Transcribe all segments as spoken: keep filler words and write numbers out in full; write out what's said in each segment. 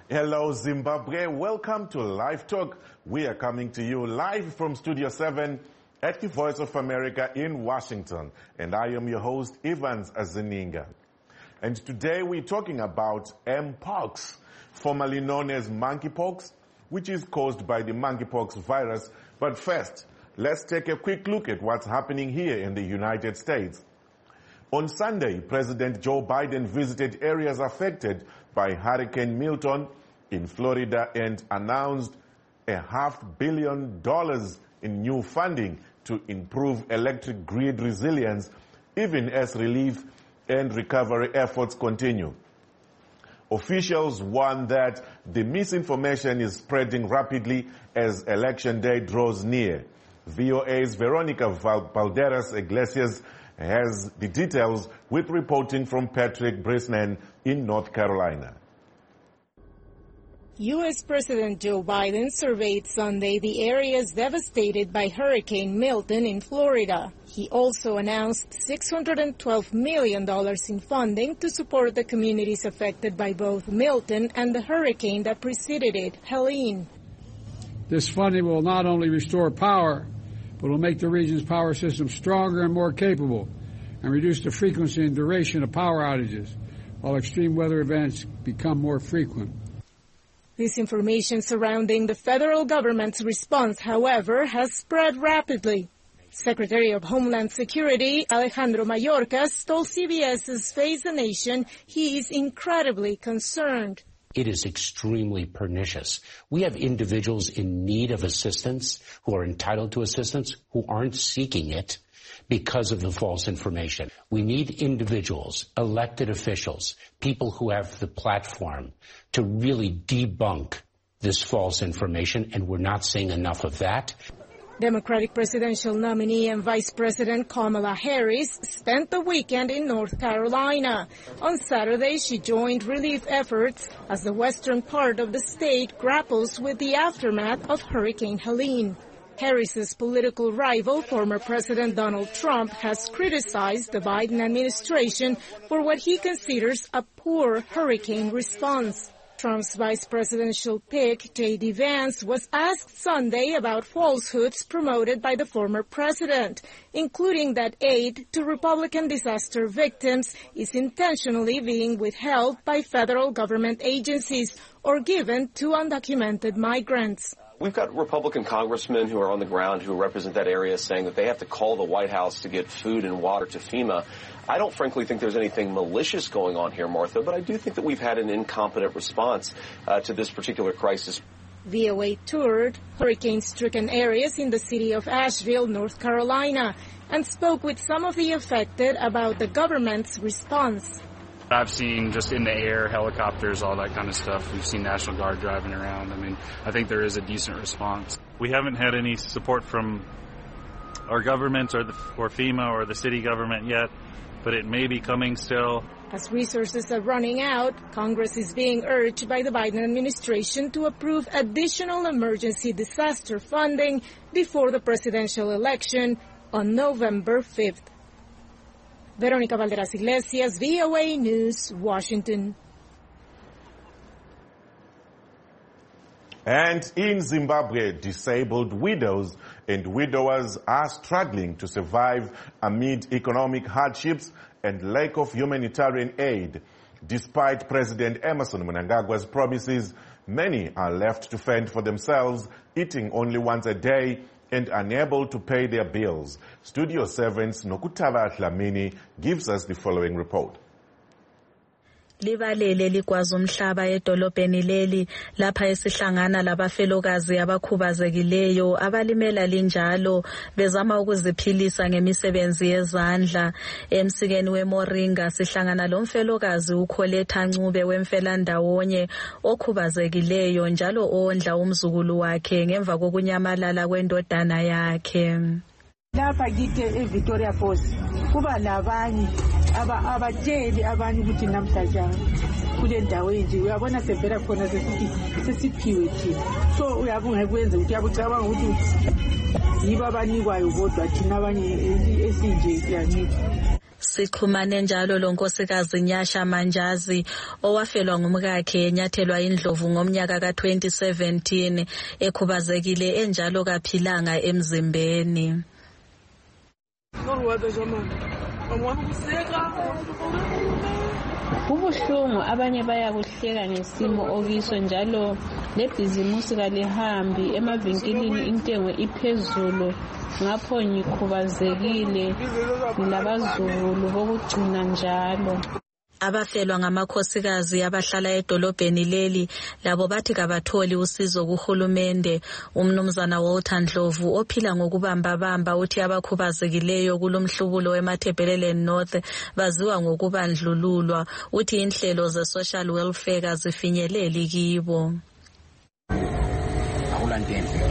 Hello, Zimbabwe. Welcome to Live Talk. We are coming to you live from Studio seven at the Voice of America in Washington. And I am your host, Evans Azininga. And today we're talking about Mpox, formerly known as monkeypox, which is caused by the monkeypox virus. But first, let's take a quick look at what's happening here in the United States. On Sunday, President Joe Biden visited areas affected by Hurricane Milton in Florida and announced a half billion dollars in new funding to improve electric grid resilience, even as relief and recovery efforts continue. Officials warn that the misinformation is spreading rapidly as election day draws near. V O A's Veronica Valderas Iglesias has the details with reporting from Patrick Brisnan in North Carolina. U S President Joe Biden surveyed Sunday the areas devastated by Hurricane Milton in Florida. He also announced six hundred twelve million dollars in funding to support the communities affected by both Milton and the hurricane that preceded it, Helene. This funding will not only restore power, but will make the region's power system stronger and more capable and reduce the frequency and duration of power outages while extreme weather events become more frequent. This information surrounding the federal government's response, however, has spread rapidly. Secretary of Homeland Security Alejandro Mayorkas told C B S's Face the Nation he is incredibly concerned. It is extremely pernicious. We have individuals in need of assistance who are entitled to assistance who aren't seeking it because of the false information. We need individuals, elected officials, people who have the platform to really debunk this false information, and we're not seeing enough of that. Democratic presidential nominee and Vice President Kamala Harris spent the weekend in North Carolina. On Saturday, she joined relief efforts as the western part of the state grapples with the aftermath of Hurricane Helene. Harris's political rival, former President Donald Trump, has criticized the Biden administration for what he considers a poor hurricane response. Trump's vice presidential pick, J D Vance, was asked Sunday about falsehoods promoted by the former president, including that aid to Republican disaster victims is intentionally being withheld by federal government agencies or given to undocumented migrants. We've got Republican congressmen who are on the ground who represent that area saying that they have to call the White House to get food and water to FEMA. I don't frankly think there's anything malicious going on here, Martha, but I do think that we've had an incompetent response uh, to this particular crisis. V O A toured hurricane-stricken areas in the city of Asheville, North Carolina, and spoke with some of the affected about the government's response. I've seen just in the air, helicopters, all that kind of stuff. We've seen National Guard driving around. I mean, I think there is a decent response. We haven't had any support from our government or, the, or FEMA or the city government yet, but it may be coming still. As resources are running out, Congress is being urged by the Biden administration to approve additional emergency disaster funding before the presidential election on November fifth. Veronica Valderas Iglesias, V O A News, Washington. And in Zimbabwe, disabled widows and widowers are struggling to survive amid economic hardships and lack of humanitarian aid. Despite President Emmerson Mnangagwa's promises, many are left to fend for themselves, eating only once a day and unable to pay their bills. Studio seven's Nokutava Dlamini gives us the following report. Libalele likwazi umhlaba edolobheni leli lapha esihlangana labafelokazi abakhubazekileyo abalimela linjalo bezama ukuziphilisa ngemisebenzi yezandla. Emsikeni weMoringa sihlangana lomfelokazi uKholetha Ncube wemfelandawonye okhubazekileyo njalo ondla umzukulu wakhe ngemva kokunyamalala kwendodana yakhe. Lapha ngike eVictoria Falls kuba labanye abatsheli abanye ukuthi namhlanje kule ndawo enje uyabona sevela khona sesithi sesiphiwe thina so uyabunga kwenza ukuthi yabucabanga ukuthi yiba abanikwayo kodwa thina abanye esinje siyancika. Sixhumane njalo lonkosikazi Nyasha Manjazi owafelwa ngumkakhe enyathelwa indlovu ngomnyaka ka twenty seventeen ekhubazekile enjalo kaphilanga emzimbeni. Kubuhlungu abanye bayakuhleka ngesimo okiso njalo lebhizimusi kalihambi emavinkilini intengo iphezulu ngapho ngikhubazekile ngilabazukulu bokugcina njalo. Abafelwa ngamakhosikazi abahlala edolobheni leli labo bathi kabatholi usizo kuhulumende. Umnumzana Walter Ndlovu ophila ngokubamba bamba uthi abakhubazekileyo kulomhlubulo weMathebheleleni North baziwa ngokubandlululwa. Uthi inhlelo ze social welfare kazifinyeleli kibo. Awulantenhle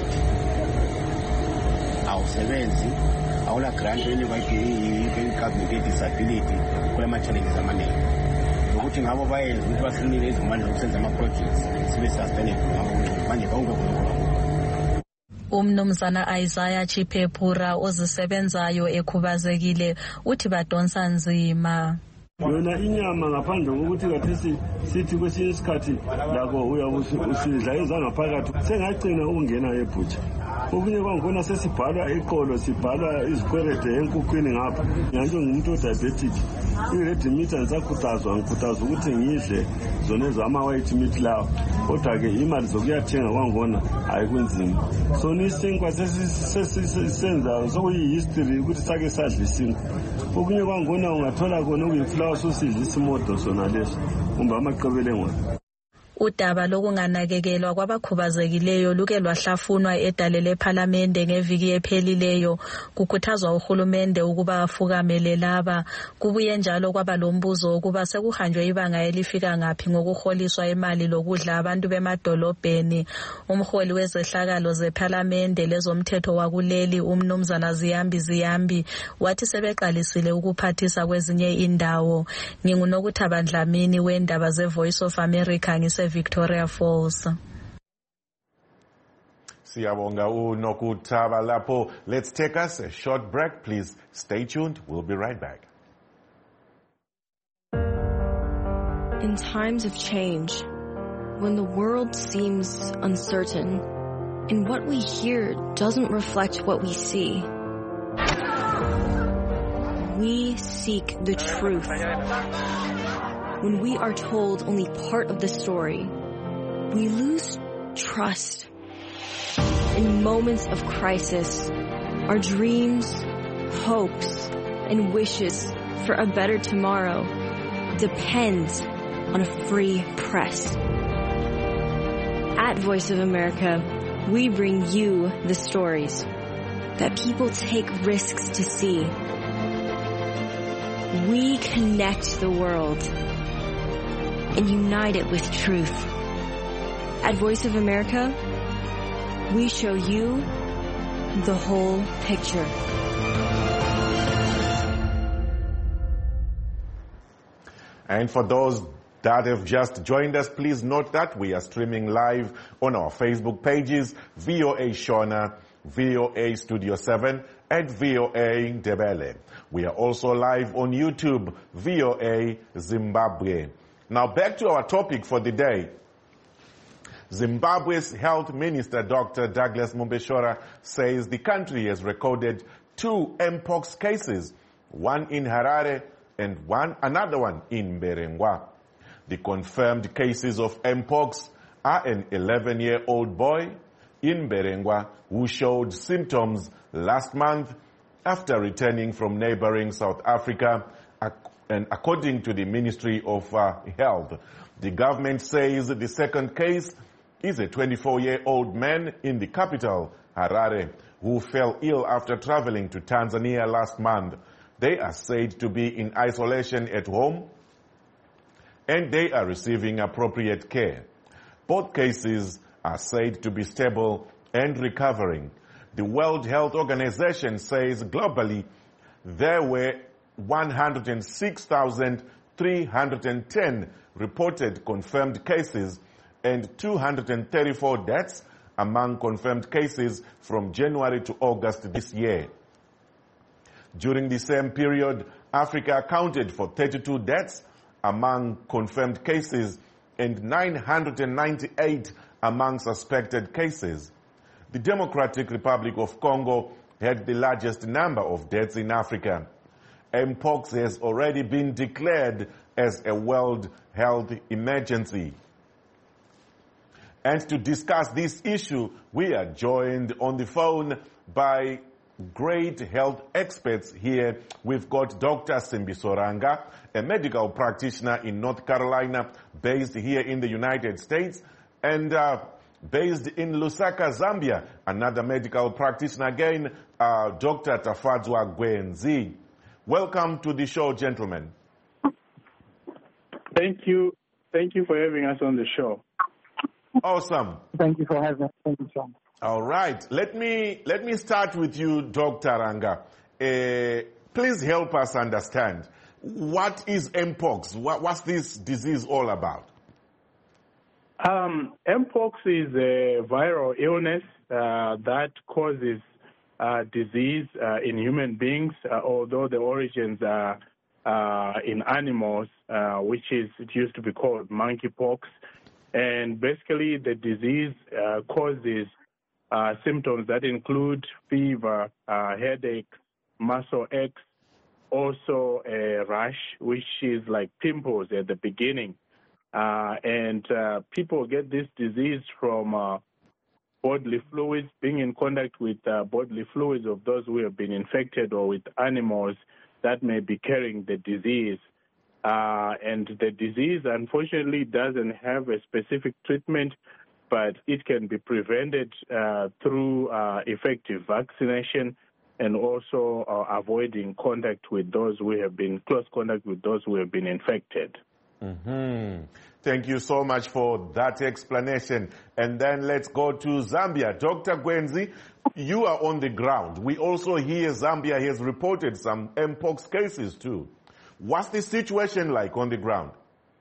awusebenzi awula grant enikwayiyi government disability kulama challenges amaningi ukuthi ngabo bayenza ukuthi basinike izimali zokusenza ama projects sibe sustainable ngabo manje bawukukhona. Umnumzana Isaiah Chipephura ozisebenzayo ekhubazekile uthi badonsa nzima. Yona inyama ngaphandle kokuthi kathesi sithi kwesinye isikhathi lako uyabusidla ezangaphakathi sengagcina ukungena ebhutsha. Okunye kwangona sesibhala eqolo sibhala izikwerede enkukhwini ngapha. Nganje ngumuntu odiabetic. I-red meat angisakhuthazwa ngikhuthazwa ukuthi ngidle zona ezama white meat lawo. Kodwa ke imali zokuyathenga kwangona ayikunzima. So nisinkwa sesisenza sokuyi history ukuthi sake sadla isinkwa. Okunye kwangona ungathola khona okuyiflower sausage isimodo sona leso kumbe amaqebele ngwana. Udaba lokunganakekelwa kwabakhubazekileyo luke lwahlafunwa edale lePhalamende ngeviki ephelileyo. Kukhuthazwa uhulumende ukuba afukamele laba. Kubuye njalo kwaba lombuzo ukuba sekuhanjwe ibanga elifika ngaphi ngokuholiswa imali lokudla abantu bemadolobheni. Umholi wezehlakalo zePhalamende lezomthetho wakuleli umnumzana Ziyambi Ziyambi wathi sebeqalisile ukuphathisa kwezinye indawo. Ngingunokuthaba Dlamini wendaba ze Voice of America ngise Victoria Falls. Siyabonga uNokuthaba lapho. Let's take us a short break, please. Stay tuned. We'll be right back. In times of change, when the world seems uncertain and what we hear doesn't reflect what we see, we seek the truth. When we are told only part of the story, we lose trust. In moments of crisis, our dreams, hopes, and wishes for a better tomorrow depend on a free press. At Voice of America, we bring you the stories that people take risks to see. We connect the world and unite it with truth. At Voice of America, we show you the whole picture. And for those that have just joined us, please note that we are streaming live on our Facebook pages, V O A Shona, V O A Studio seven, and V O A Ndebele. We are also live on YouTube, V O A Zimbabwe. Now back to our topic for the day. Zimbabwe's Health Minister, Doctor Douglas Mumbeshora, says the country has recorded two Mpox cases, one in Harare and one another one in Mberengwa. The confirmed cases of Mpox are an eleven-year-old boy in Mberengwa who showed symptoms last month after returning from neighboring South Africa, and according to the Ministry of uh, Health. The government says the second case is a twenty-four-year-old man in the capital, Harare, who fell ill after traveling to Tanzania last month. They are said to be in isolation at home and they are receiving appropriate care. Both cases are said to be stable and recovering. The World Health Organization says globally there were one hundred six thousand three hundred ten reported confirmed cases and two hundred thirty-four deaths among confirmed cases from January to August this year. During the same period, Africa accounted for thirty-two deaths among confirmed cases and nine hundred ninety-eight among suspected cases. The Democratic Republic of Congo had the largest number of deaths in Africa. Mpox has already been declared as a world health emergency. And to discuss this issue, we are joined on the phone by great health experts here. We've got Doctor Simbiso Ranga, a medical practitioner in North Carolina, based here in the United States, and uh, based in Lusaka, Zambia, another medical practitioner again, uh, Doctor Tafadzwa Gwenzi. Welcome to the show, gentlemen. Thank you. Thank you for having us on the show. Awesome. Thank you for having us on the show. All right. Let me let me start with you, Doctor Ranga. Uh, please help us understand, what is Mpox? What, what's this disease all about? Um, Mpox is a viral illness uh, that causes uh, disease uh, in human beings, uh, although the origins are uh, in animals, uh, which is, it used to be called monkeypox. And basically the disease uh, causes uh, symptoms that include fever, uh, headache, muscle aches, also a rash, which is like pimples at the beginning. Uh, and uh, people get this disease from uh, bodily fluids, being in contact with uh, bodily fluids of those who have been infected, or with animals that may be carrying the disease. Uh, and the disease, unfortunately, doesn't have a specific treatment, but it can be prevented uh, through uh, effective vaccination, and also uh, avoiding contact with those who have been, close contact with those who have been infected. Mm-hmm. Thank you so much for that explanation. And then let's go to Zambia. Doctor Gwenzi, you are on the ground. We also hear Zambia has reported some Mpox cases too. What's the situation like on the ground?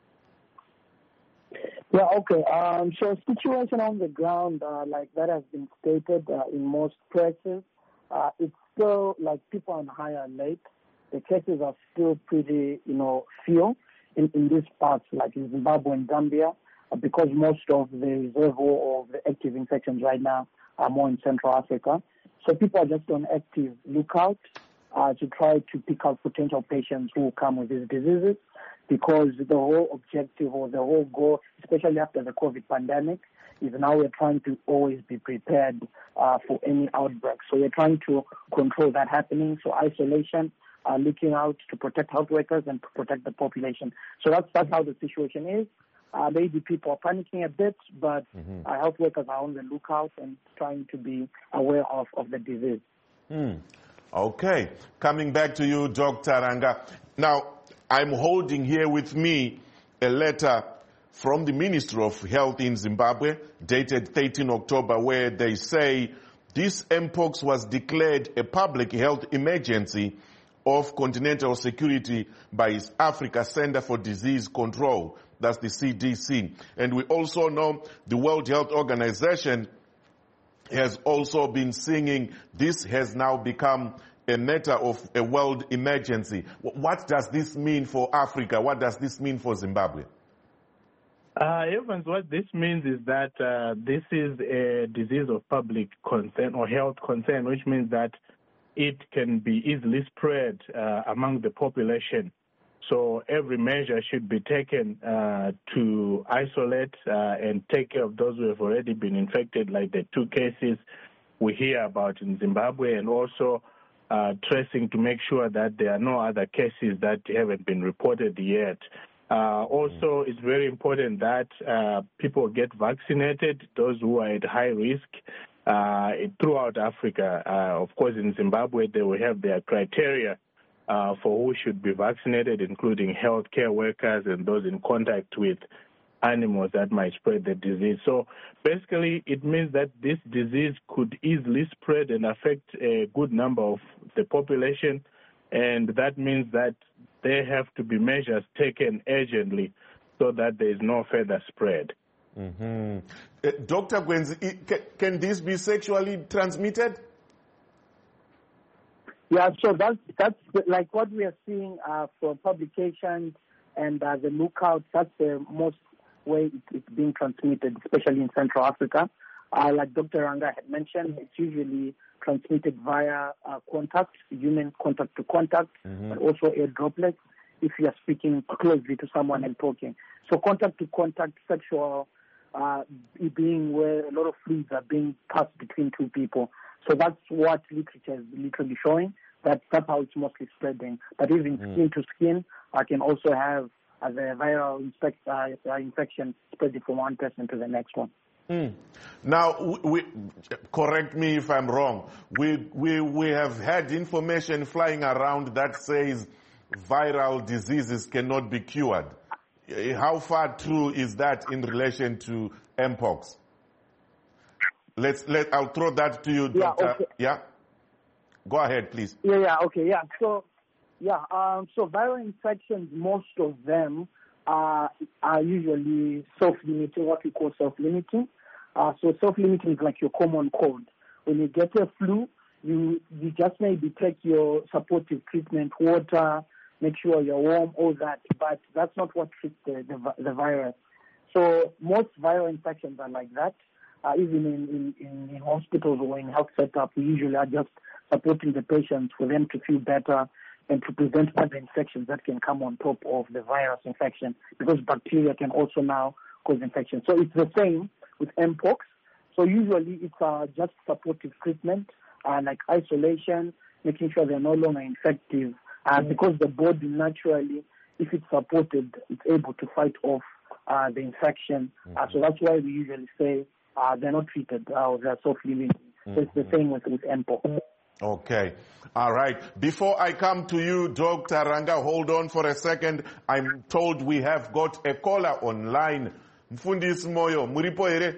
Yeah, okay. Um, so situation on the ground, uh, like that has been stated uh, in most places, uh, it's still like people on higher alert. The cases are still pretty, you know, few in, in these parts, like in Zimbabwe and Zambia, uh, because most of the reservoir of the active infections right now are more in Central Africa. So people are just on active lookout uh, to try to pick out potential patients who come with these diseases, because the whole objective or the whole goal, especially after the COVID pandemic, is now we're trying to always be prepared uh, for any outbreak. So we're trying to control that happening. So isolation, uh, looking out to protect health workers and to protect the population. So that's that's how the situation is. Uh, maybe people are panicking a bit, but mm-hmm. our health workers are on the lookout and trying to be aware of, of the disease. Mm. Okay. Coming back to you, Doctor Ranga. Now, I'm holding here with me a letter from the Ministry of Health in Zimbabwe, dated thirteenth October, where they say this Mpox was declared a public health emergency of continental security by East Africa Center for Disease Control. That's the C D C. And we also know the World Health Organization has also been singing this has now become a matter of a world emergency. What does this mean for Africa? What does this mean for Zimbabwe? Uh, Evans, what this means is that uh, this is a disease of public concern or health concern, which means that it can be easily spread uh, among the population. So every measure should be taken uh, to isolate uh, and take care of those who have already been infected, like the two cases we hear about in Zimbabwe, and also uh, tracing to make sure that there are no other cases that haven't been reported yet. Uh, also, it's very important that uh, people get vaccinated, those who are at high risk uh, throughout Africa. Uh, of course, in Zimbabwe, they will have their criteria uh, for who should be vaccinated, including healthcare workers and those in contact with animals that might spread the disease. So basically, it means that this disease could easily spread and affect a good number of the population, and that means that there have to be measures taken urgently so that there is no further spread. Mm-hmm. Uh, Doctor Gwenzi, can, can this be sexually transmitted? Yeah, so that's, that's like what we are seeing uh, from publications and uh, the lookouts. That's the most way it, it's being transmitted, especially in Central Africa. Uh, like Doctor Ranga had mentioned, it's usually transmitted via uh, contact, human contact to contact, mm-hmm. but also air droplets if you are speaking closely to someone and talking. So contact to contact sexual uh, being where a lot of fluids are being passed between two people. So that's what literature is literally showing. That, that's how it's mostly spreading. But even mm. skin to skin, I can also have uh, the viral infect, uh, infection spreading from one person to the next one. Mm. Now, we, correct me if I'm wrong. We, we, we have had information flying around that says viral diseases cannot be cured. How far true is that in relation to Mpox? Let's let. I'll throw that to you, Doctor. Yeah, okay. Yeah. Go ahead, please. Yeah, yeah, okay, yeah. So, yeah, um, so viral infections, most of them are, are usually self-limiting, what we call self-limiting. Uh, so self-limiting is like your common cold. When you get a flu, you you just maybe take your supportive treatment, water, make sure you're warm, all that. But that's not what treats the, the, the virus. So most viral infections are like that. Uh, even in, in, in hospitals or in health setup, we usually are just supporting the patients for them to feel better and to prevent other infections that can come on top of the virus infection, because bacteria can also now cause infection. So it's the same with Mpox. So usually it's uh, just supportive treatment, uh, like isolation, making sure they're no longer infective, uh, mm-hmm. because the body naturally, if it's supported, it's able to fight off uh, the infection. Mm-hmm. Uh, so that's why we usually say uh, they're not treated, uh, they're self-limiting. Mm-hmm. So it's the same with, with Mpox. Okay. All right. Before I come to you, Doctor Ranga, hold on for a second. I'm told we have got a caller online. Mfundisi Moyo, muripo ere?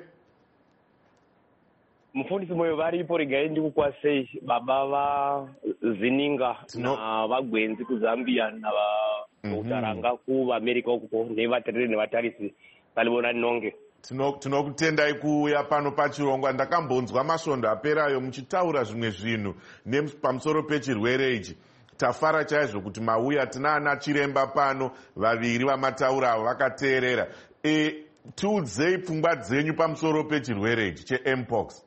Mfundisi Moyo varipo regai ndikukwasei baba va Zininga no. na vagwenzi ku Zambia na va Doctor Ranga ku America uko nevatariri nevatarisi palivona nonge. Tinokutendai kuuya pano pachirongwa. Ndakambonzwa masvondo aperayo muchitaura zvimwe zvinhu pamusoro pechirwere ichi. Tafara chaizvo kuti mauya. Tinana chiremba pano vaviri vamataura avo vakateerera. E, tiudzei pfungwa dzenyu pamusoro pechirwere ichi cheMpox.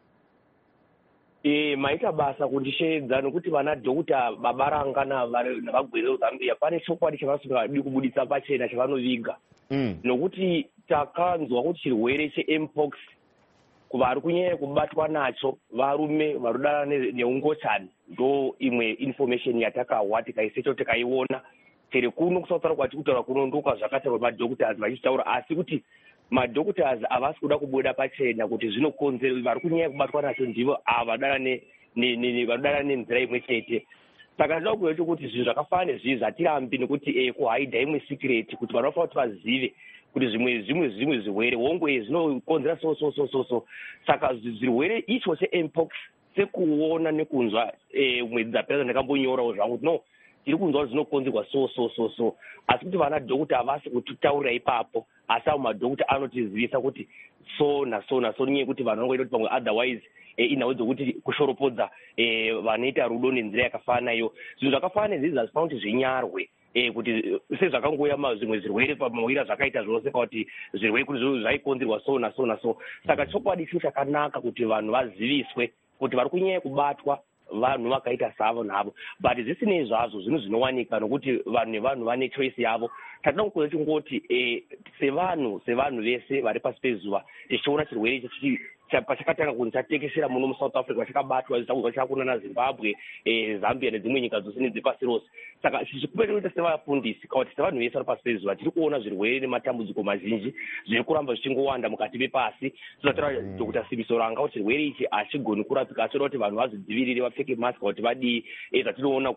E, maita basa kundisheedza nokuti vana Dokta Babaranga navagwenzi veZambia pane chokwadi chavasingadi kubudisa pachena chavanoviga. Mm. Nokuti takanzwa kuti chirwere cheMpox kuvari kunyanya kubatwa nacho varume varudana neungotani ndo imwe information yatakawa tikaisecho tikaiona tere kuno kusautaura kwati kutaura kuno ndoka zvakataurwa madhoktors vachitaura asi kuti madhoktors havasi kuda kubuda pachena kuti zvinokonzera vari kunyanya kubatwa nacho ndivo ava vanodana nenzira imwe chete. Saka ndinoda kuuya kuti zvinhu zvakafanana nezvizvi hatirambi nekuti kuhaidha imwe secret kuti vanhu vafanira kuti vazive kuti zvimwe zvimwe zvimwe zvirwere wongwe zvinokonzera so so so so so. Saka zvirwere icho cheMpox sekuona nekunzwa mwedzi dzapera ndakambonyorawo zvangu kuti no tiri kunzwa kuti zvinokonzerwa so so so so asi kuti vana Dokta havasi kutitaurira ipapo asi avo madhokta anotizivisa kuti so naso naso nyaya kuti vanhu vangoita kuti pamwe otherwise inhau dzokuti kushoropodza vanoita rudo nenzira yakafanana iyo. Zvinhu zvakafanana nezvizvi hazvifanira kuti zvinyarwe kuti sezvakangoya zvimwe zvirwere pamawira zvakaita zvose kuti zvirwere kuti zvaikonzerwa so naso naso. Saka chokwadi chiro chakanaka kuti vanhu vaziviswe kuti vari kunyanya kubatwa vanhu vakaita savo navo, but zvisinei zvazvo zvinhu zvinowanika nokuti vanhu nevanhu vane choice yavo. Tatoda kukuza chingoti sevanhu sevanhu vese vari pasi pezuva tichiona chirwere ichi pachakatanga kunzi chatekeshera muno muSouth Africa chakabatwa zvichakuzwa chakuna naZimbabwe, Zambia nedzimwe nyika dzose nedzepasi rose. Saka zvichikuita sevafundisi kuti sevanhu vese vari pasi pezuva tiri kuona zvirwere nematambudziko mazhinji zviri kuramba zvichingowanda mukati mepasi. Tinotaura Dokta Sibiso Ranga kuti chirwere ichi hachigoni kurapika asi kuti vanhu vazvidzivirire vapfeke mask kuti vadii. Zvatinoona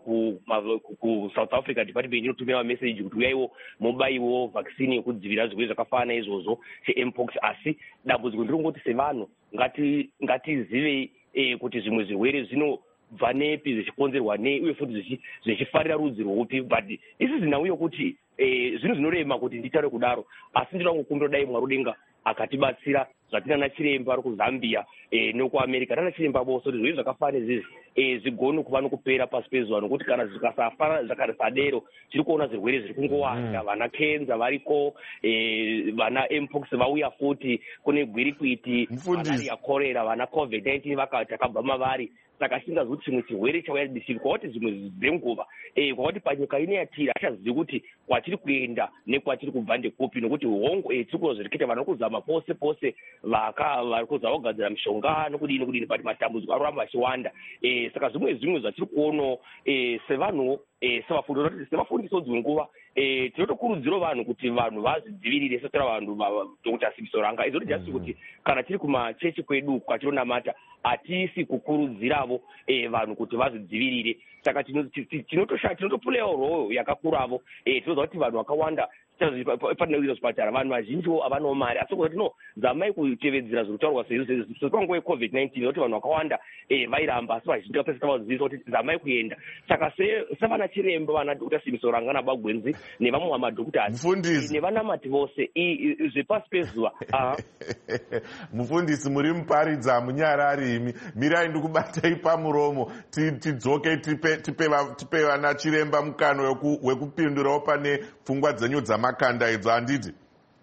kuSouth Africa Department inotumira mameseji kuti uyaiwo mobaiwo vaccine yekudzivirira zvirwere zvakafanana izvozvo cheMpox. Asi dambudziko ndiri kungoti sevanhu ngatizive kuti zvimwe zvirwere zvinobva nepi zvichikonzerwa nei uye futi zvichifarira rudzi rwupi but isi zinauyo kuti zvinhu zvinorema kuti nditaure kudaro asi ndinoda kungokumbira dai mwari denga akatibatsira zvatinana chiremba ari kuzambia nekuamerica nana chiremba vose kuti zvinhu zvakafanana izvizvi zvigone kuva nokupera pasi pezuva nokuti kana zvikasafana zvakasadero tiri kuona zvirwere zviri kungowanda vana kenza variko vana mpox vauya futi kune gwirikwiti malaria korera vana covid nineteen takabva mavari saka asingazivi kuti chimwe chirwere chauya disivi kwakati zvimwe dzenguva kwakati panyika ine yatiri achazivi kuti kwatiri kuenda nekwatiri kubva ndekupi nokuti hongo tiri kuzvirikita vana kuzama pose pose vari kuzama kugadzira mishonga nokudini nokudini but matambudziko aroramba achiwanda saka zvimwe zvimwe zvatiri kuono sevanhu sevafundiso dzimwe nguva tinotokurudzira vanhu kuti vanhu vazvidzivirire sotora vanhu dr Simisoranga izoti jasi kuti kana tiri kumachechi kwedu kwatinonamata hatisi kukurudziravo vanhu kuti vazvidzivirire saka tinotopulewo role yakakuravo tinoziva kuti vanhu vakawanda panouya zvipatara vanhu vazhinjiwo havanawo mari asi kuti no zamai kutevedzera zviri kutaurwa sepanguva yecovid nineteen nokuti vanhu vakawanda vairamba asi vazhinji vapeseka vaziviisa kuti zamai kuenda saka sevana chiremba vana dr Simisoranga nabagwenzi nevamwe vamadhokutari nevanamati vose zvepasi pezuva mufundisi muri muparidza munyarari imi mirai ndikubatai pamuromo tidzoke tipe vana chiremba mukano wekupindurawo pane pfungwa dzenyu dzamakanda idzo handiti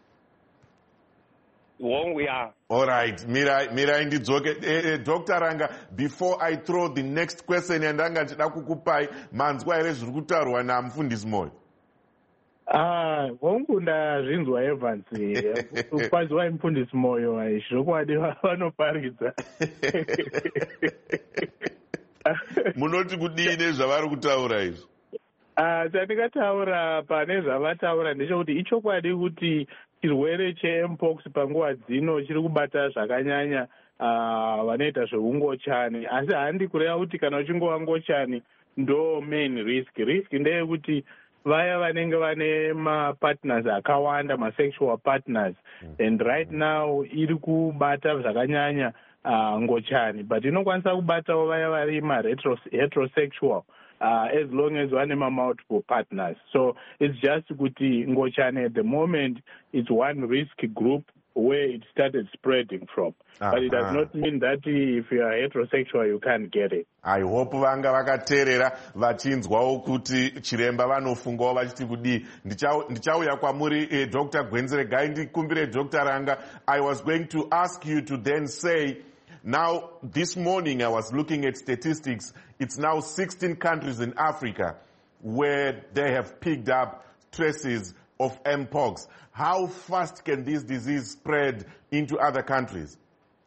wongu ya all right mirai mirai ndidzoke Doctor Ranga, before I throw the next question yandanga ndichida kukupai manzwa here zviri kutaurwa namufundisi Moyo? Ah, hongu ndazvinzwa Evans kwanzwa mufundisi Moyo zvokwadi vanoparidza munoti kudini zvavari kutaura izvi? Chandingataura pane zvavataura ndechekuti ichokwadi kuti chirwere chempox panguva dzino chiri kubata zvakanyanya vanoita zveungochani asi handi kureva kuti kana uchingova ngochani ndo main risk risk ndeyekuti vaya vanenge vane mapartners akawanda masexual partners and right now iri kubata zvakanyanya ngochani but inokwanisa kubatawo vaya vari ma-heterosexual Uh, as long as one of multiple partners. So it's just kuti ngochane at the moment it's one risk group where it started spreading from. Uh-huh. But it does not mean that if you are heterosexual you can't get it. I hope vanga vakateerera vachinzwawo kuti chiremba vanofungawo vachiti kudii. Ndichauya kwamuri eh, Doctor Gwenzere gai ndikumbire Doctor Ranga. I was going to ask you to then say, now, this morning I was looking at statistics. It's now sixteen countries in Africa where they have picked up traces of mpox. How fast can this disease spread into other countries?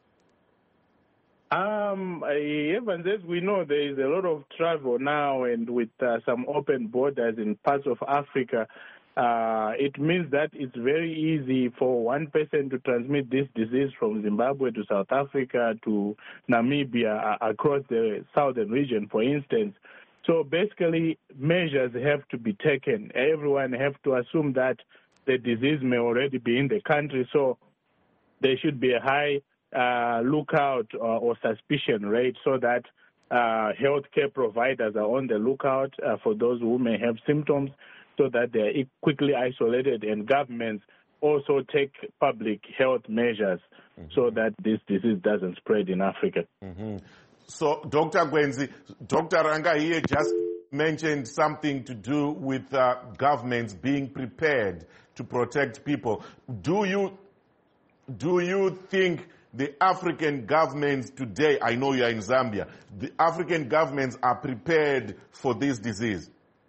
Um, Evans, as we know, there is a lot of travel now, and with uh, some open borders in parts of Africa, Uh, it means that it's very easy for one person to transmit this disease from Zimbabwe to South Africa to Namibia uh, across the southern region, for instance. So basically, measures have to be taken. Everyone have to assume that the disease may already be in the country, so there should be a high uh, lookout or, or suspicion rate so that uh, healthcare providers are on the lookout uh, for those who may have symptoms, so that they are quickly isolated, and governments also take public health measures mm-hmm. so that this disease doesn't spread in Africa. Mm-hmm. So, Doctor Gwenzi, Doctor Ranga here just mentioned something to do with uh, governments being prepared to protect people. Do you, do you think the African governments today, I know you are in Zambia, the African governments are prepared for this disease?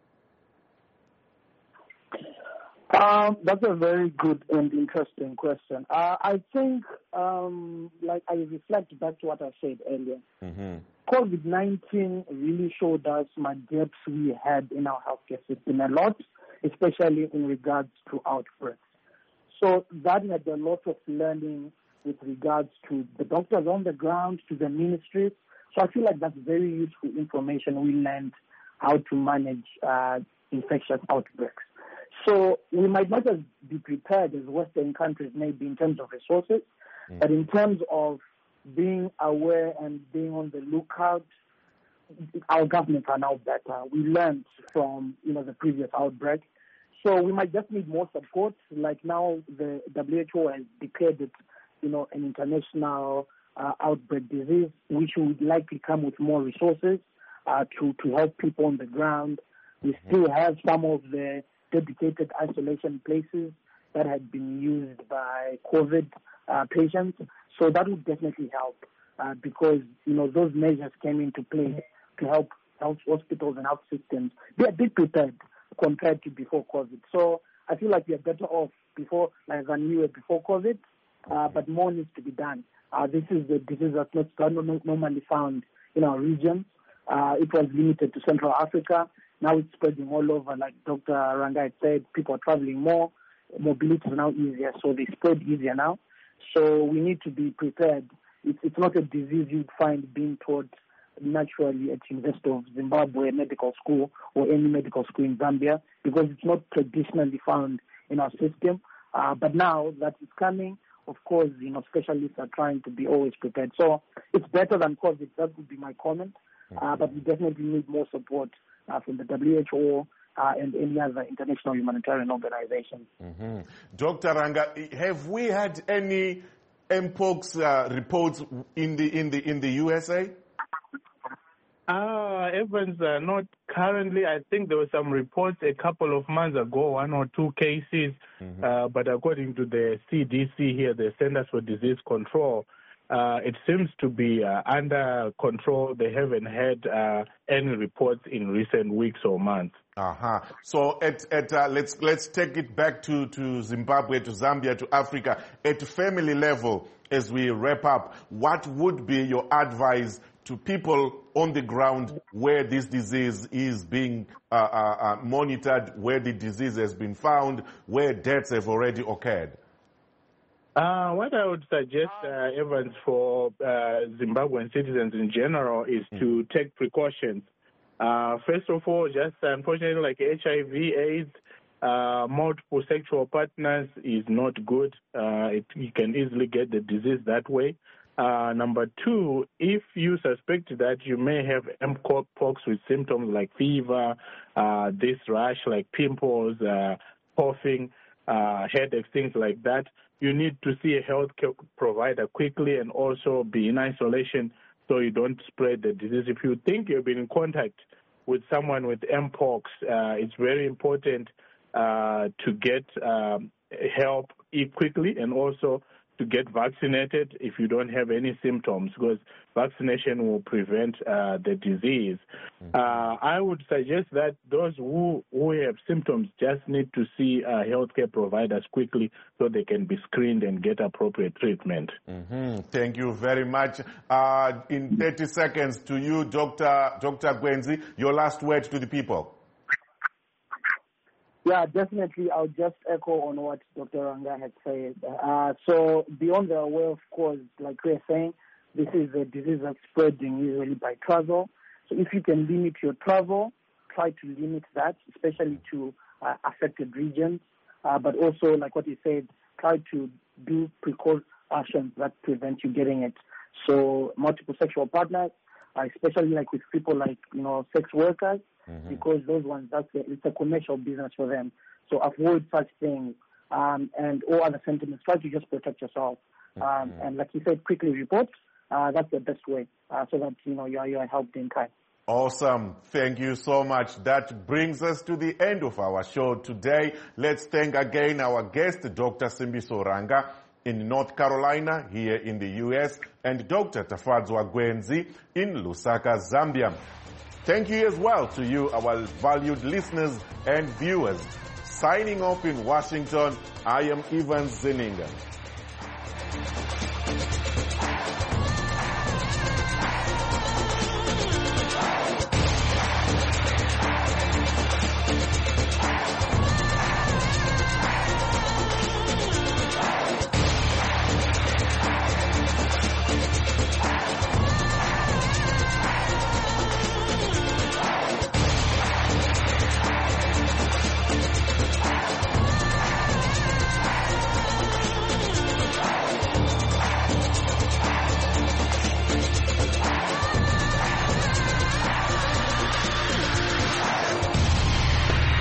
Um, that's a very good and interesting question. Uh, I think, um, like I reflect back to what I said earlier, mm-hmm. COVID nineteen really showed us my gaps we had in our healthcare system a lot, especially in regards to outbreaks. So that had a lot of learning with regards to the doctors on the ground, to the ministries. So I feel like that's very useful information. We learned how to manage uh, infectious outbreaks. So we might not just be prepared as Western countries maybe in terms of resources, mm. but in terms of being aware and being on the lookout, our governments are now better. We learned from, you know, the previous outbreak. So we might just need more support. Like now the W H O has declared it, you know, an international uh, outbreak disease, which would likely come with more resources uh, to, to help people on the ground. We still have some of the dedicated isolation places that had been used by COVID uh, patients. So that would definitely help uh, because, you know, those measures came into play to help health hospitals and health systems be a bit prepared compared to before COVID. So I feel like we are better off before, like than we were before COVID, uh, but more needs to be done. Uh, this is the disease that's not normally found in our region. Uh, it was limited to Central Africa. Now it's spreading all over. Like Doctor Ranga had said, people are traveling more. Mobility is now easier, so they spread easier now. So we need to be prepared. It's, it's not a disease you'd find being taught naturally at University of Zimbabwe Medical School or any medical school in Zambia because it's not traditionally found in our system. Uh, but now that it's coming, of course, you know, specialists are trying to be always prepared. So it's better than COVID. That would be my comment. Uh, but we definitely need more support uh, from the W H O uh, and any other international humanitarian organizations. Mm-hmm. Doctor Ranga, have we had any Mpox uh, reports in the in the in the U S A? Uh, Evans, uh, not currently. I think there were some reports a couple of months ago, one or two cases. Mm-hmm. uh, but according to the C D C here, the Centers for Disease Control, uh, it seems to be uh, under control. They haven't had uh, any reports in recent weeks or months. Uh-huh. So at, at uh, let's let's take it back to, to Zimbabwe, to Zambia, to Africa. At family level, as we wrap up, what would be your advice to people on the ground where this disease is being uh, uh, uh, monitored, where the disease has been found, where deaths have already occurred? Uh, what I would suggest, uh, Evans, for uh, Zimbabwean citizens in general is mm. to take precautions. Uh, first of all, just unfortunately, like H I V, AIDS, uh, multiple sexual partners is not good. Uh, it, you can easily get the disease that way. Uh, number two, if you suspect that you may have Mpox with symptoms like fever, uh, this rash, like pimples, uh, coughing, uh, headaches, things like that, you need to see a healthcare provider quickly and also be in isolation so you don't spread the disease. If you think you've been in contact with someone with Mpox, uh, it's very important uh, to get um, help quickly and also to get vaccinated if you don't have any symptoms, because vaccination will prevent uh, the disease. Mm-hmm. Uh, I would suggest that those who, who have symptoms just need to see uh, healthcare providers quickly so they can be screened and get appropriate treatment. Mm-hmm. Thank you very much. Uh, in thirty seconds to you, Doctor Doctor Gwenzi, your last word to the people. Yeah, definitely. I'll just echo on what Doctor Ranga had said. Uh, so beyond the aware, of course, like we're saying, this is a disease that's spreading usually by travel. So if you can limit your travel, try to limit that, especially to uh, affected regions. Uh, but also, like what he said, try to do precautions that prevent you getting it. So multiple sexual partners, uh, especially like with people like, you know, sex workers, mm-hmm. because those ones, that's a, it's a commercial business for them. So avoid such things um, and all other sentiments. Try to just protect yourself. Um, mm-hmm. And like you said, quickly report. Uh, that's the best way uh, so that, you know, you are, you are helped in time. Awesome. Thank you so much. That brings us to the end of our show today. Let's thank again our guest, Doctor Simbiso Ranga in North Carolina, here in the U S, and Doctor Tafadzwa Gwenzi in Lusaka, Zambia. Thank you as well to you, our valued listeners and viewers. Signing off in Washington, I am Evans Zeninga.